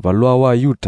valua wa Yuta.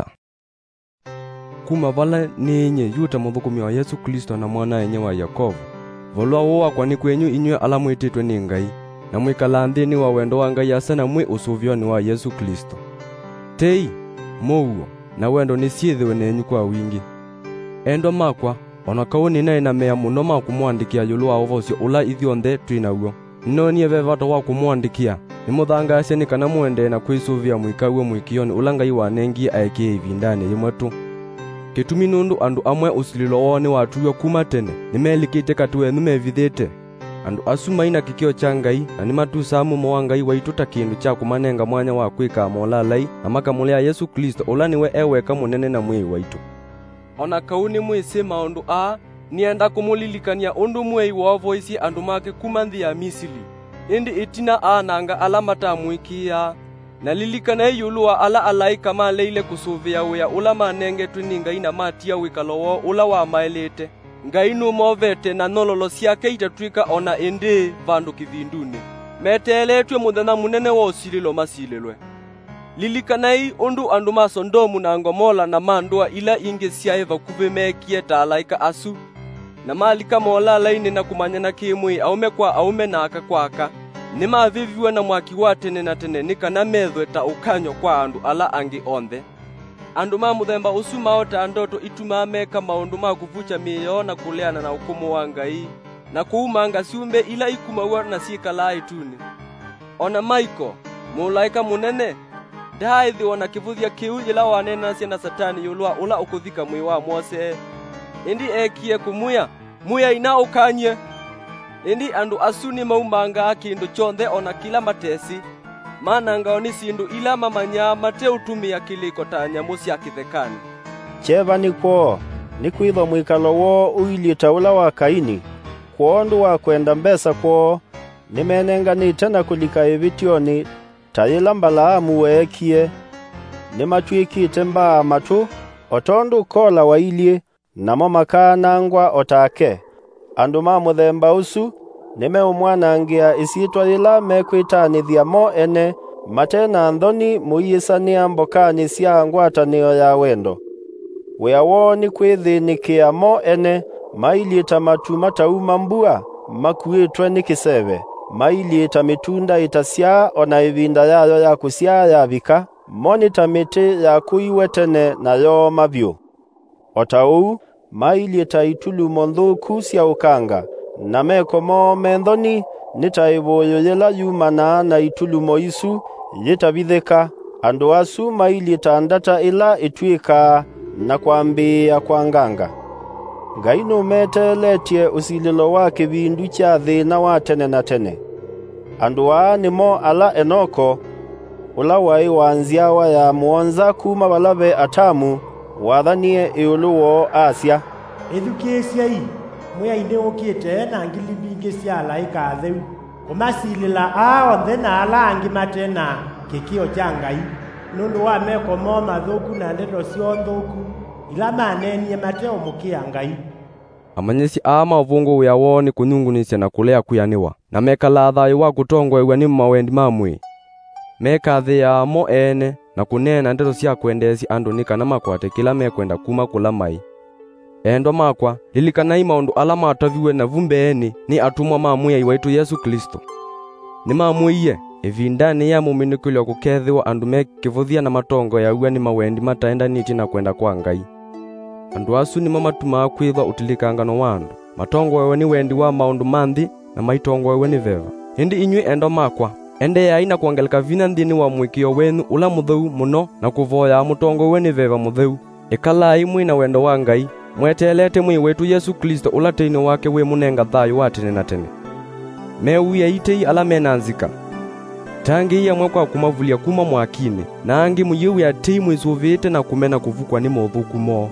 Kuma vala ninye Yuta muthukumi wa Yesu Kristo na mwana enye wa Yakobo. Valua wowa kwa ni kwenyu inywe ala mwititwe ni Ngai, na mwikala nthini wa wendo wa Ngai asa na mwi usuvioni wa Yesu Kristo. Tei, mouo, na wendo ni siithiwe nenyu kwa wingi. Endo makwa, ona kauni na ina mea muno ma kumwandikia yulu wa uvosio ula ithionthe twinauo. No nie vevato wa kumwandikia, nimuthangacia ni kana muende na kwisuvia mwikauo mwikioni ula Ngai wanengie aekie ivindani imwe tu. Kitumi nundu andu amwe usililo woni watuyo kuma tene, nimelikite katuwenu mevithite. Andu asu maina kikio cha Ngai, na nimatusa mumo wa Ngai waitu ta kindu cha kumanenga mwanya wa kwika molalai, na makamulea Yesu Kristo ula niwe eweka munene na mwei waitu. Ona kauni mwisi maundu nienda kumulilikania undu mwei wa voisi andu make kuma nthi ya Misiri. Indi itina nanga alamata mwikia. Na lilikana yulu wa ala alaika maleile kusuvia wea ula manenge twini Ngai na matia wikalowo ula wa maelete. Ngai numovete na nololo siake itatwika ona indi vandu kivinduni. Meteletwe muthenya munene wa usililo masililwe. Lilikanai undu andu masondomu na ngomola na mandua ila inge siaeva kuvemekie ta alaika asu. Na malika mola laini na kumanyana kimui aume kwa aume na akakwaka. Nima aviviwa na mwaki wa tene na tene nika na methwe ta ukanyo kwa andu ala angi onthe. Andu muthemba usu maota ndoto itumameka maundu ma kuvucha mioyo na kuleana na hukumu wa Ngai. Na kuumanga siumbe ila ikumaua na sikala ituni. Ona Maiko, mulaika munene, daithi wana kivuthia kiu ila wanena na Satani yulua ula ukuthika mwi wa Mose. Indi ekie kumuya, muya ina ukanye. Indi andu asuni maumanga kindu chonthe ona kila matesi. Mana ngaoni sindu ila mamanya mate utumia kiliko ta nyamu cia kithekani. Cheva ni kwoo, ni kwitho mwikalo wo uilieta ula wa Kaini. Kwondu wa kwenda mbesa kwoo, nimenenganite na kulika evitioni tayila Balaamu weekie. Nimatwikite mbaa matu, otondu kola wailie, namo makanangwa otake. Andu muthemba usu, nimeumwanangia isiitwa ila mekwitanithia mo ene, matena nthoni muiyisania mbokani cia ngwatanio ya wendo. Wea woni kwithinikia mo ene, mailieta matu matauma mbua, makuitwe ni kiseve. Mailieta mitunda itasia ona ivinda yayo ya kusia ya vika, monita miti ya kuiwe tene na yo mavyo. Otau, mailieta itulu mondhuku cia ukanga, na meko mo menthoni, nitaivoyo yela yumana na itulu moisu, yitavitheka, andu asu mailieta ndata ila itwika na kwambia kwa nganga. Ngai numeteletie usililo wa kivindu cha thina wa tene na tene. Andu nimo ala Enoko, ula wai wanziawa ya muonza kuma balave atamu, wathanie iulu wo Asia. Ethukesia ii, muya inde ukite na ngilibinge cia alaika atheu. Kumasilila onthe na ala angi matena kikio cha Ngai. Nundu wa meko mo mathuku na ndeto cio nthuku, ila manenie mate umukia Ngai. Amanyesi mavungu ya woni kunyungunisya na kulea kuyaniwa, na mekala thayu wa kutongwa ni mawendi mamwe. Meka thia mo ene na kunena ndeto cia kwendesi andu ni kana makwate kila mekwenda kuma kula mai. Endo makwa, lilikanai maundu ala mataviwe na vumbeeni ni atumwa mamwe waitu Yesu Kristo. Ni mamwe evindani ya muminikulio kukethiwa andu mekivuthia na matongo ya ni mawendi mataenda niti na kwenda kwa Ngai. Andu asu ni mamatuma kwitha utilikangano wandu. Matongo wewe ni wendi wa maundu manthi na maitongo wewe ni veva. Hindi inywe endo makwa, ende ya ina kuangelika vina nthini wa mwikio wenu ula mutheu muno na kuvoya mutongo wewe ni veva mutheu. Ikalai mwina wendo wa Ngai, mwetelete mwi wetu Yesu Kristo ula teino wake we munenga thayu wa tene na tene. Meuya itei ala menanzika. Tangi iya mwekwa kumavulia kuma mwakini, na angi muyewe ya teimu isuvite na kumena kuvukwa ni mothuku mo.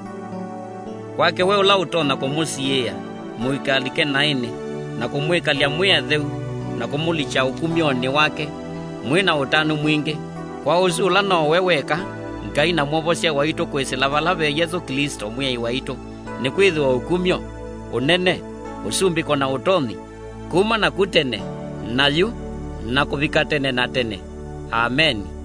Kwake we ula utona kumusiia, muikalike naini, na kumwikalia mwia theu, na kumulicha ukumioni wake, mwina utanu mwingi, kwa usi ula no weweka, Ngai na mwovosia waitu kwesila valave Yesu Kristo mwia waitu, ni kwithiwa ukumio, unene, usumbiko na utothi, kuma na kutene, na yu, na kuvika tene na tene. Amen.